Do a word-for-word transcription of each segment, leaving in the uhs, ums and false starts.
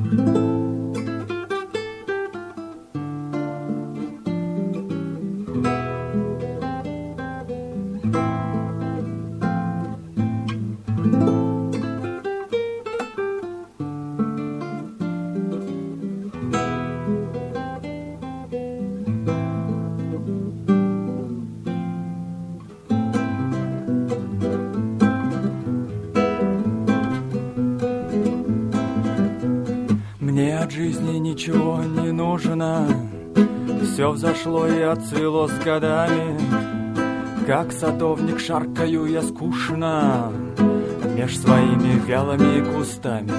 Мне от жизни ничего не нужно, все взошло и отцвело с годами. Как садовник шаркаю я скучно меж своими вялыми кустами.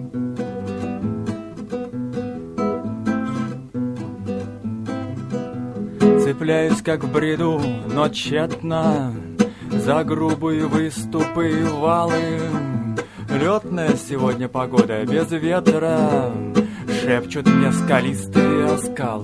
Цепляюсь как в бреду, но тщетно за грубые выступы и валы. Летная сегодня погода без ветра, шепчут мне скалистые скалы.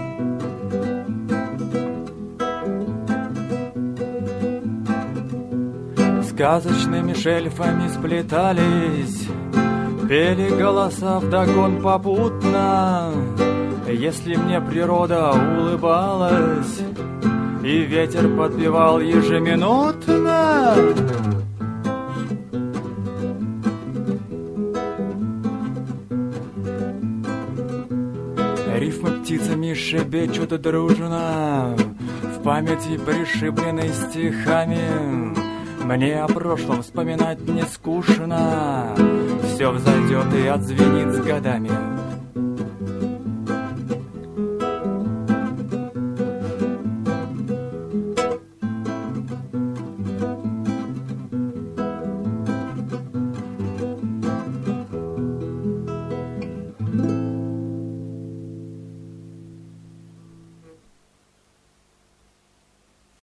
Сказочными шельфами сплетались, пели голоса вдогон попутно. Если мне природа улыбалась и ветер подпевал ежеминутно, рифмы птицами шебечут дружно, в памяти пришибленной стихами. Мне о прошлом вспоминать не скучно, все взойдет и отзвенит с годами.